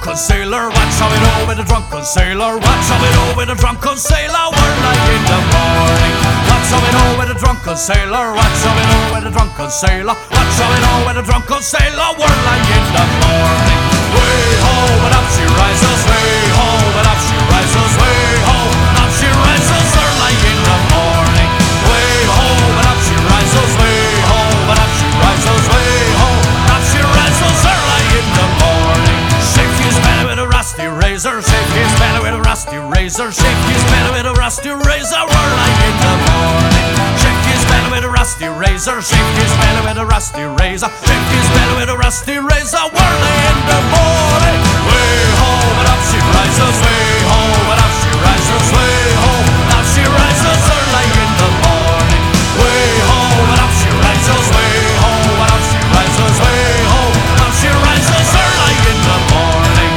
drunken sailor. Watch how we roll with a drunken sailor. Watch how we roll with a drunken sailor. We're like in the morning. Watch how we roll with a drunken sailor. Watch how we roll with a drunken sailor. Watch how we roll with a drunken sailor. We're like in the morning. Way ho, but up she rises. Way ho, but up she rises. Way ho, up she rises. Early in the morning. Way ho, but up she rises. Way ho, but up she rises. Way ho, up she rises. Early in the morning. Shake his belly with a rusty razor. Shake his belly with a rusty razor. Shake his belly with a rusty razor. Early in the morning. Shake his belly with a rusty razor. Shake his belly with a rusty razor. Shake his belly with a rusty razor. Early in the morning. Way ho, but up she rises. Way ho, but up she rises. Way ho, up she rises. Early in the morning. Way ho, but up she rises. Way ho, but up she rises. Way ho, up she rises. Early in the morning.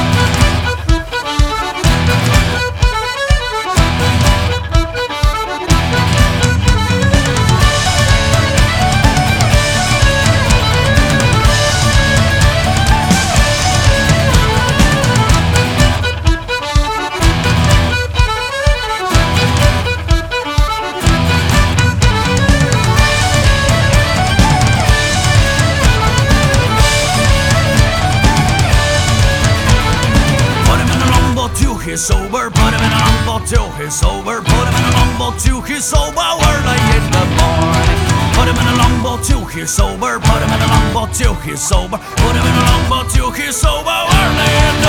He's sober, put him in a longboat till he's sober. Put him in a longboat till he's sober. Early in the morning. Put him in a longboat till he's sober. Put him in a longboat till he's sober. Put him in a longboat till he's sober. Early in